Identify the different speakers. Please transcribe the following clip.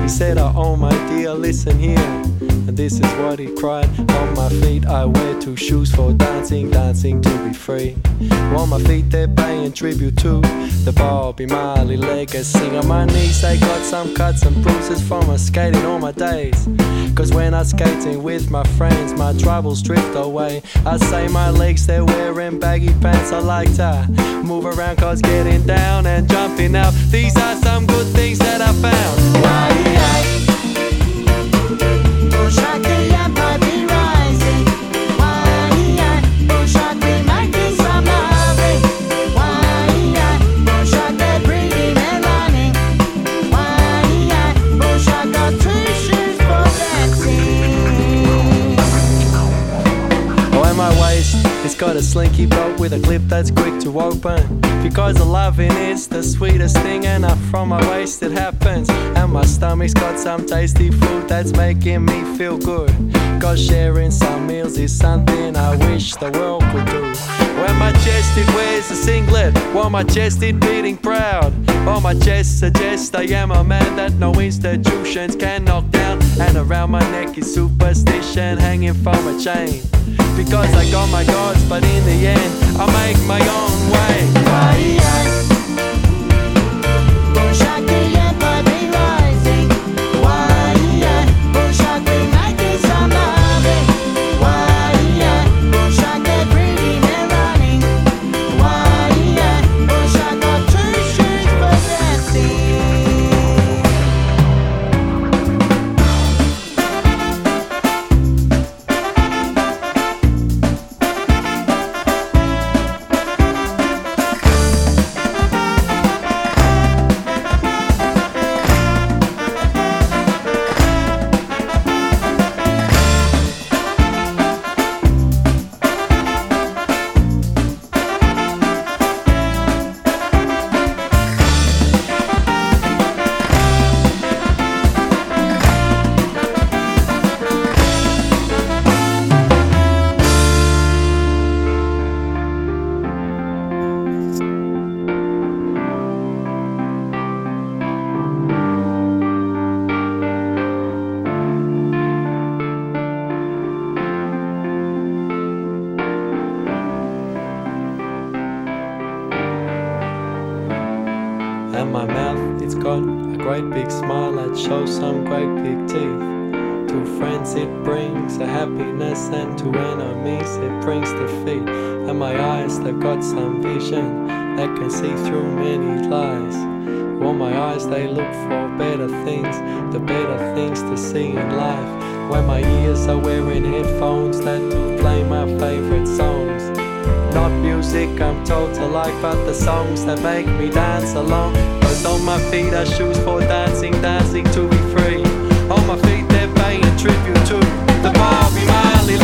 Speaker 1: He said, "Oh my dear, listen here." And this is what he cried: "On my feet I wear two shoes for dancing, dancing to be free. On my feet they're paying tribute to the Bobby Marley legacy. On my knees they got some cuts and bruises from my skating all my days. Cause when I'm skating with my friends, my troubles drift away. I say my legs, they're wearing baggy pants. I like to move around cause getting down and jumping out, these are some good things that I found. It's got a slinky belt with a clip that's quick to open. Because the loving is the sweetest thing, and up from my waist it happens. And my stomach's got some tasty food that's making me feel good. Cause sharing some meals is something I wish the world could do. When my chest it wears a singlet, while my chest it beating proud. On my chest suggests I am a man that no institutions can knock down. And around my neck is superstition hanging from a chain. Because I got my gods, but in the end I make my own way. And my mouth, it's got a great big smile that shows some great big teeth. To friends it brings a happiness, and to enemies it brings defeat. And my eyes, they've got some vision that can see through many lies. Well, my eyes, they look for better things, the better things to see in life. When my ears are wearing headphones that do play my favorite songs. Not music I'm told to like, but the songs that make me dance along. Cause on my feet are shoes for dancing, dancing to be free. On my feet they're paying tribute to the Bobby Marley